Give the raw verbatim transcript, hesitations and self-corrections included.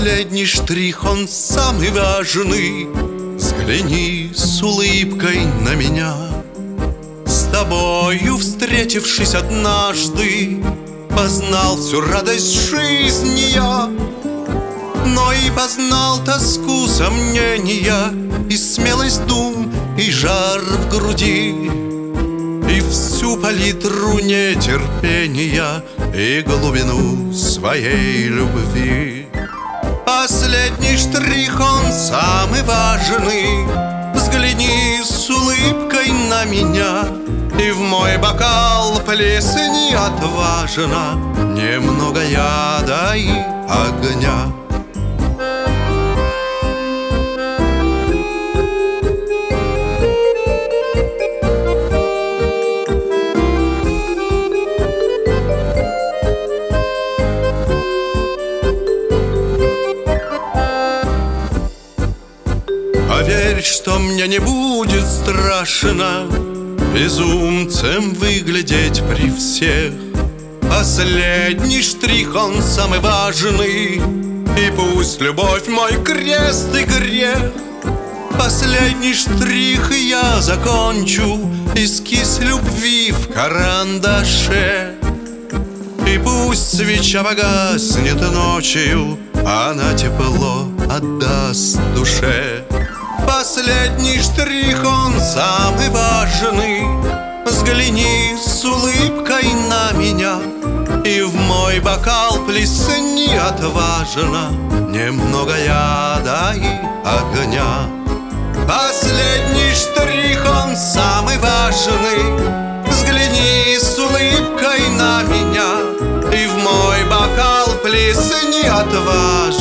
Последний штрих, он самый важный. Взгляни с улыбкой на меня. С тобою, встретившись однажды, познал всю радость жизни я, но и познал тоску, сомнения, и смелость дум, и жар в груди, и всю палитру нетерпения, и глубину своей любви. Последний штрих, он самый важный. Взгляни с улыбкой на меня, и в мой бокал плесни отважно немного яда и огня. Поверь, что мне не будет страшно безумцем выглядеть при всех. Последний штрих, он самый важный, и пусть любовь мой крест и грех. Последний штрих, и я закончу эскиз любви в карандаше. И пусть свеча погаснет ночью, она тепло отдаст душе. Последний штрих, он самый важный. Взгляни с улыбкой на меня, и в мой бокал плесни отважно немного яда и огня. Последний штрих, он самый важный. Взгляни с улыбкой на меня, и в мой бокал плесни отважно